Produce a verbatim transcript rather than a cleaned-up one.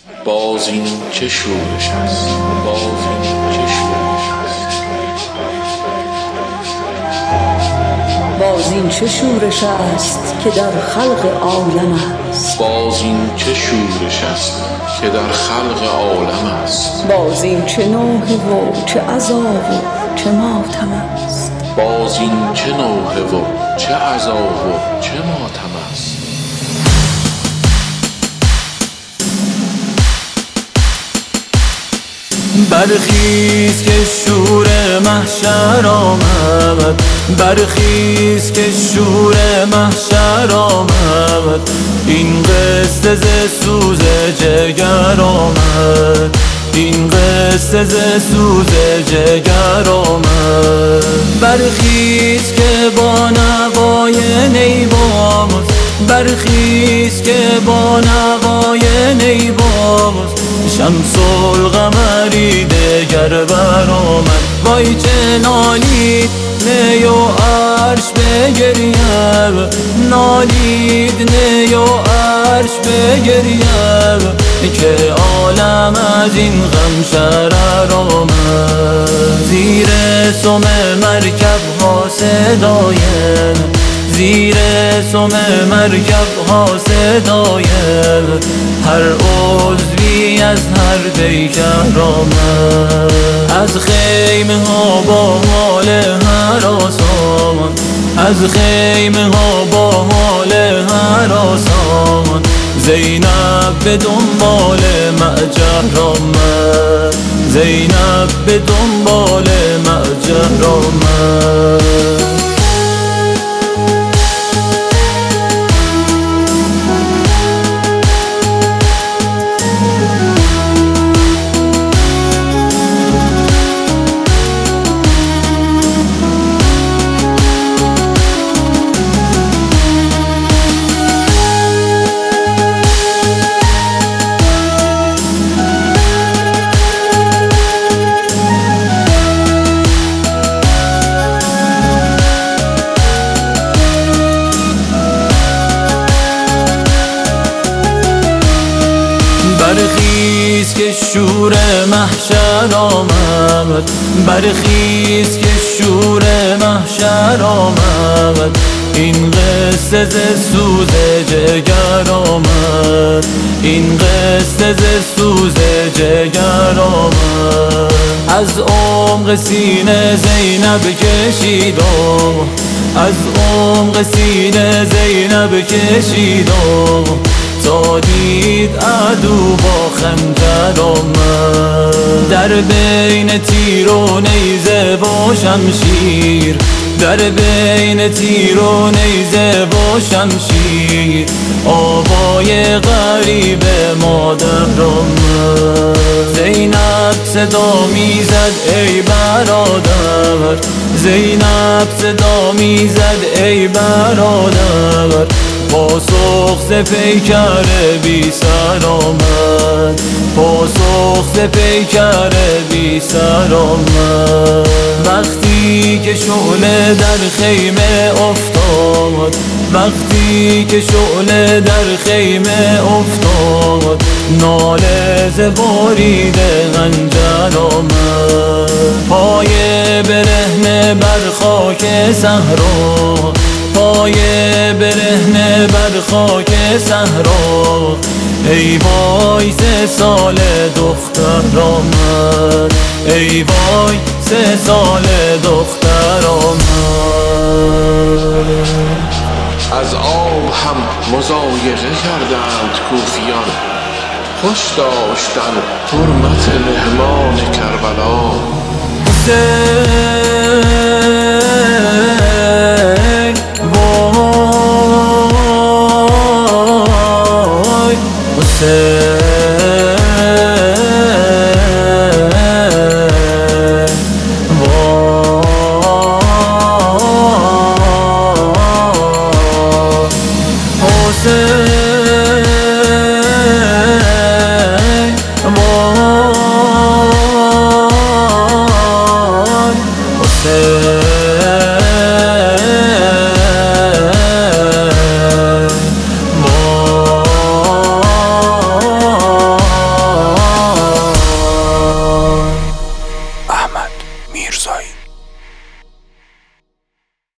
باز این چه شورش است، باز این چه شورش است. باز این چه شورش است که در خلق عالم است. باز این چه شورش است که در خلق عالم است. باز این چه نوحه و چه عذاب و چه ماتم است. باز این چه نوحه و چه عذاب و چه ماتم است. برخیز که شور محشر آمد، برخیز که شور محشر آمد. این قصه ز سوز جگر آمد، این قصه ز سوز جگر آمد. برخیز که با نوای نی باز، برخیز که با نوای نی باز. شمس القمری دگر برآمد، وای چه نالید نی و عرش بگرید، نالید نی و عرش بگرید. که عالم از این غم شرر آمد. زیر سم مرکب ها صدای، زیر سم مرکب ها صدای هر عضوی از هر پیکر آمد. از خیمه ها با حال هراس آمد، از خیمه ها با حال هراس آمد. زینب به دنبال معجر آمد، زینب به دنبال معجر آمد. برخیز که شور محشر آمد، برخیز که شور محشر آمد. این قصه ز سوز جگر آمد، این قصه ز سوز جگر آمد. از عمق سینه زینب کشید، از عمق سینه زینب کشید تا دید عدو با خنجر آمد. در بین تیر و نیزه و شمشیر، در بین تیر و نیزه و شمشیر. آوای غریب مادر آمد. زینب صدا میزد ای برادر، زینب صدا میزد ای برادر. پاسخ ز پیکر بی سر آمد، پاسخ ز پیکر بی سر آمد. وقتی که شعله در خیمه افتاد، وقتی که شعله در خیمه افتاد. ناله ز بارید خنجر آمد. پای برهنه بر خاک صحرا، پای برهنه بر خاک صحرا. ای وای سه سال دختر آمد، ای وای سه سال دختر آمد. از آب هم مضایقه کردند کوفیان، خوش داشتن حرمت مهمان کربلا. حسین